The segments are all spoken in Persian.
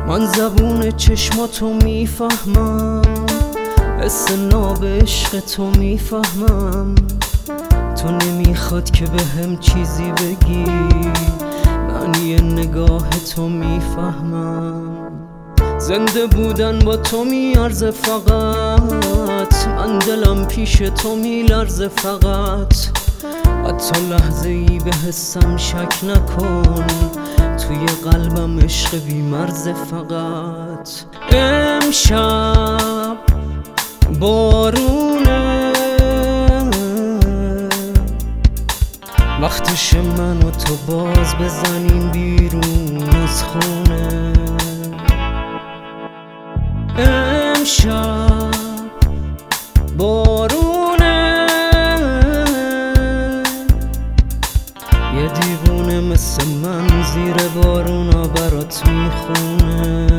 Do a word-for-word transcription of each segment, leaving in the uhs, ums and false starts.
من زبون چشماتو میفهمم، حس ناب عشق تو میفهمم. تو نمیخواد که به هم چیزی بگی، معنی نگاه تو میفهمم. زنده بودن با تو میارزه فقط، من دلم پیش تو میلرزه فقط. حتی لحظه ای به حسم شک نکن، توی قلبم عشق بی مرزه فقط. امشب بارونه، وقتش من و تو باز بزنیم بیرون از خونه. امشب بارونه، یه دیوونه مثل من زیر بارونا برات میخونه.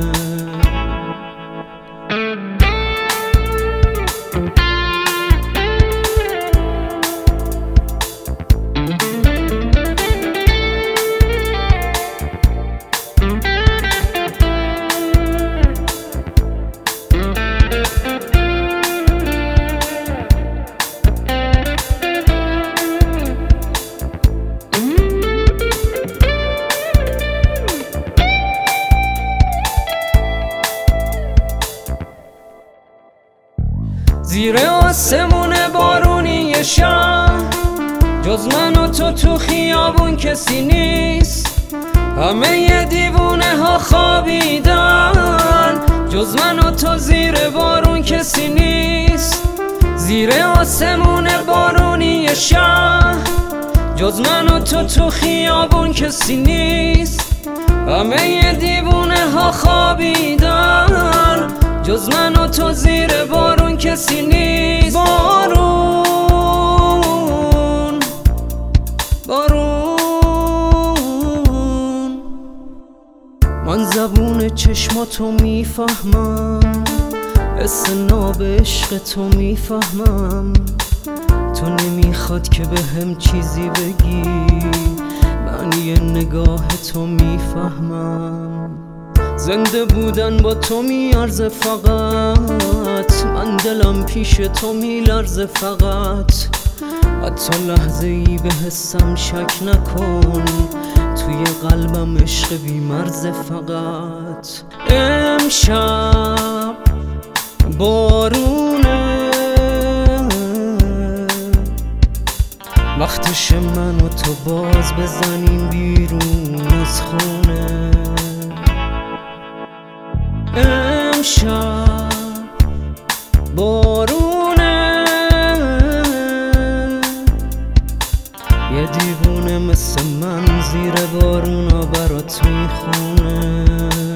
زیر آسمون بارونی شهر، جز من و تو تو خیابون کسی نیست. همه ی دیوونه ها خوابیدن، جز من و تو زیر بارون کسی نیست. زیر آسمون بارونی شهر، جز من و تو تو خیابون کسی نیست. همه ی دیوونه ها خوابیدن، جز من و تو زیر بارون کسی نیست. بارون بارون، من زبون چشماتو میفهمم، حس ناب عشق تو میفهمم. تو نمیخواد که به هم چیزی بگی، معنی نگاه تو میفهمم. زنده بودن با تو میارزه فقط، من دلم پیش تو میلرزه فقط. حتی لحظه ای به حسم شک نکن، توی قلبم عشق بی مرزه فقط. امشب بارونه، وقتش من و تو باز بزنیم بیرون از خونه. امشب بارونه، یه دیوونه مثل من زیر بارونا برات میخونه.